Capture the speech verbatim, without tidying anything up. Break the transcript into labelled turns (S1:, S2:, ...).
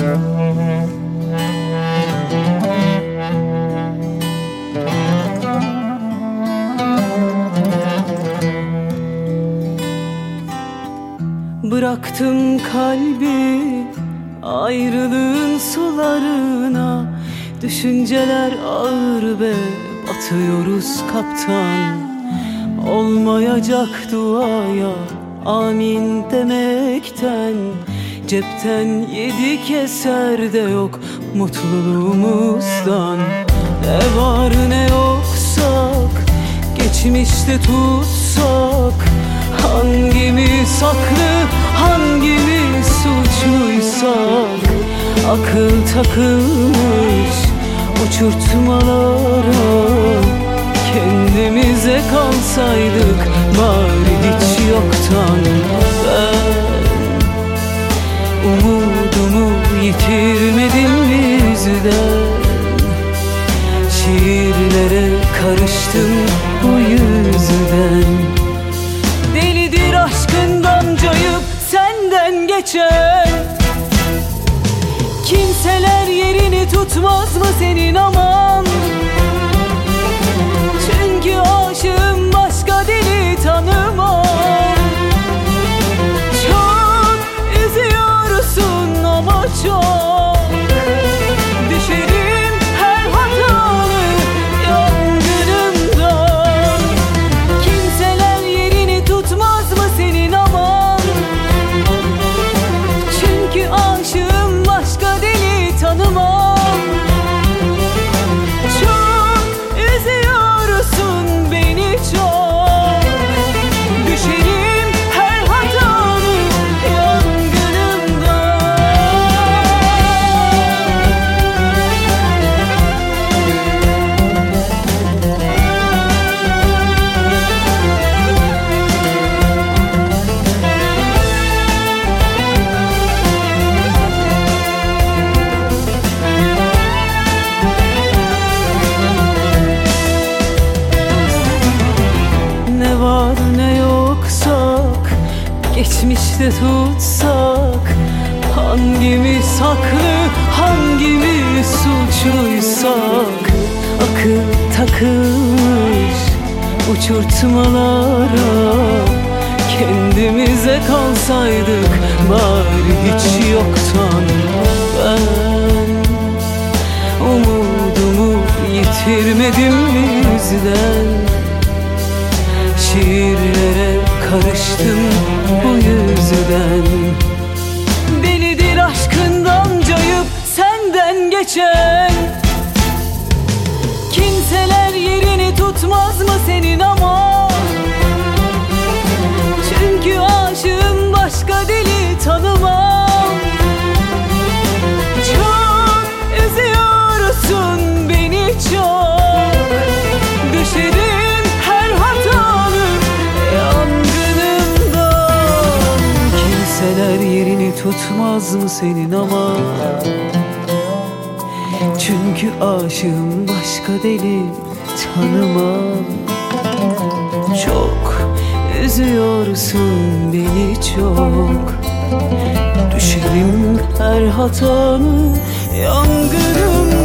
S1: Bıraktım kalbi ayrılığın sularına, düşünceler ağır ve batıyoruz kaptan. Olmayacak duaya amin demekten, cepten yedi keser de yok mutluluğumuzdan. Ne var ne yoksak, geçmişte tutsak, hangimiz haklı hangimiz suçluysak, akıl takılmış uçurtmalara, kendimize kalsaydık bari hiç yoktan. Ben umudumu yitirmedim bizden, şiirlere karıştım bu yüzden. Delidir aşkından cayıp senden geçen, kimseler yerini tutmaz mı senin aman? Çünkü aşığım başka deli tanımam. Çok üzüyorsun ama çok, düşerim her hatalı yangınımdan. Kimseler yerini tutmaz mı senin aman? Çünkü aşığım başka deli tanımam. Çok üzüyorsun beni çok, düşerim her hatalı yangınımdan. Ne var ne yoksak, geçmişte tutsak, hangimiz haklı hangimiz suçluysak, akıl takılmış uçurtmalara, kendimize kalsaydık bari hiç yoktan. Ben umudumu yitirmedim bizden, şiirlere karıştım bu yüzden. Delidir aşkından cayıp senden geçen, kimseler yerini tutmaz mı senin ama? Çünkü aşığım başka deli tanımam. Çok üzüyorsun beni çok, düşerim her hatalı yangınımdan. Kimseler yerini tutmaz mı senin ama? Çünkü aşığım başka deli tanımam. Çok üzüyorsun beni çok, düşerim her hatanı yangınımdan.